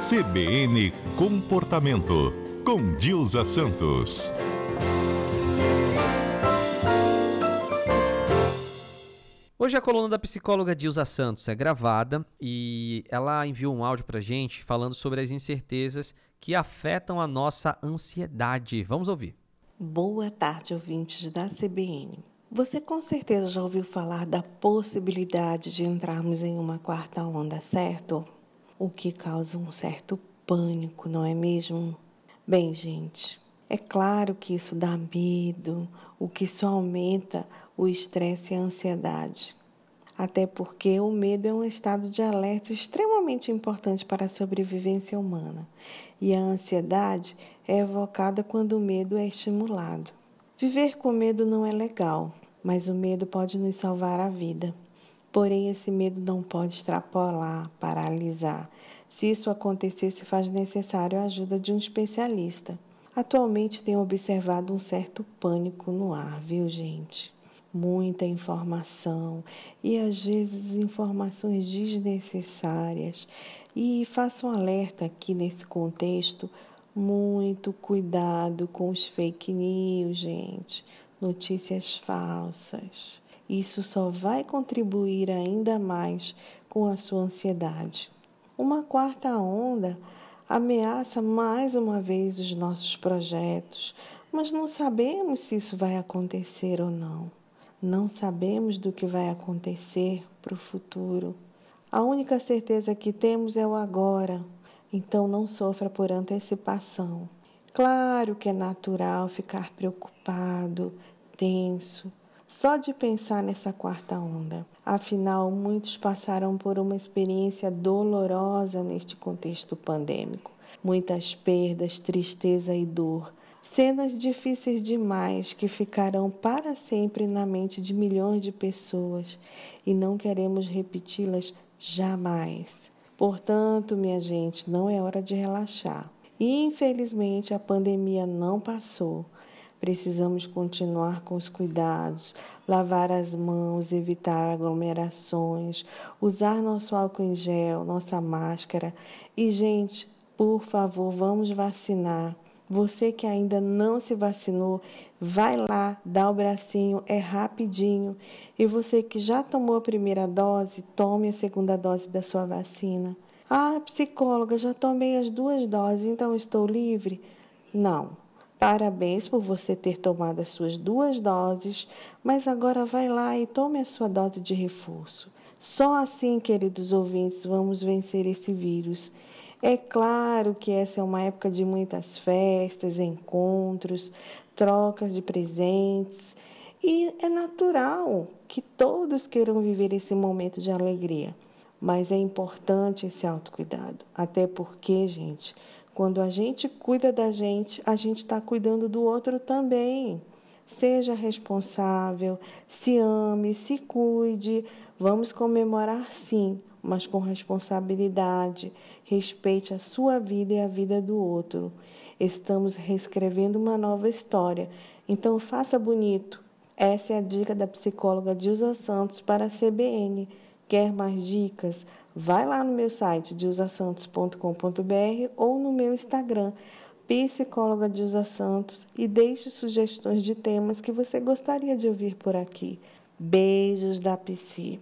CBN Comportamento, com Dilza Santos. Hoje a coluna da psicóloga Dilza Santos é gravada e ela enviou um áudio pra gente falando sobre as incertezas que afetam a nossa ansiedade. Vamos ouvir. Boa tarde, ouvintes da CBN. Você com certeza já ouviu falar da possibilidade de entrarmos em uma quarta onda, certo? O que causa um certo pânico, não é mesmo? Bem, gente, é claro que isso dá medo, o que só aumenta o estresse e a ansiedade. Até porque o medo é um estado de alerta extremamente importante para a sobrevivência humana. E a ansiedade é evocada quando o medo é estimulado. Viver com medo não é legal, mas o medo pode nos salvar a vida. Porém, esse medo não pode extrapolar, paralisar. Se isso acontecer, se faz necessário a ajuda de um especialista. Atualmente tenho observado um certo pânico no ar, viu, gente? Muita informação e às vezes informações desnecessárias. E faço um alerta aqui nesse contexto, muito cuidado com os fake news, gente, notícias falsas. Isso só vai contribuir ainda mais com a sua ansiedade. Uma quarta onda ameaça mais uma vez os nossos projetos, mas não sabemos se isso vai acontecer ou não. Não sabemos do que vai acontecer para o futuro. A única certeza que temos é o agora, então não sofra por antecipação. Claro que é natural ficar preocupado, tenso, só de pensar nessa quarta onda. Afinal, muitos passaram por uma experiência dolorosa neste contexto pandêmico. Muitas perdas, tristeza e dor. Cenas difíceis demais que ficarão para sempre na mente de milhões de pessoas e não queremos repeti-las jamais. Portanto, minha gente, não é hora de relaxar. Infelizmente, a pandemia não passou. Precisamos continuar com os cuidados, lavar as mãos, evitar aglomerações, usar nosso álcool em gel, nossa máscara. E, gente, por favor, vamos vacinar. Você que ainda não se vacinou, vai lá, dá o bracinho, é rapidinho. E você que já tomou a primeira dose, tome a segunda dose da sua vacina. Ah, psicóloga, já tomei as 2 doses, então estou livre? Não. Parabéns por você ter tomado as suas 2 doses, mas agora vai lá e tome a sua dose de reforço. Só assim, queridos ouvintes, vamos vencer esse vírus. É claro que essa é uma época de muitas festas, encontros, trocas de presentes e é natural que todos queiram viver esse momento de alegria. Mas é importante esse autocuidado, até porque, gente, quando a gente cuida da gente, a gente está cuidando do outro também. Seja responsável, se ame, se cuide. Vamos comemorar sim, mas com responsabilidade. Respeite a sua vida e a vida do outro. Estamos reescrevendo uma nova história, então faça bonito. Essa é a dica da psicóloga Dilza Santos para a CBN. Quer mais dicas? Vai lá no meu site dilzasantos.com.br ou no meu Instagram, psicóloga Dilza Santos, e deixe sugestões de temas que você gostaria de ouvir por aqui. Beijos da Psi.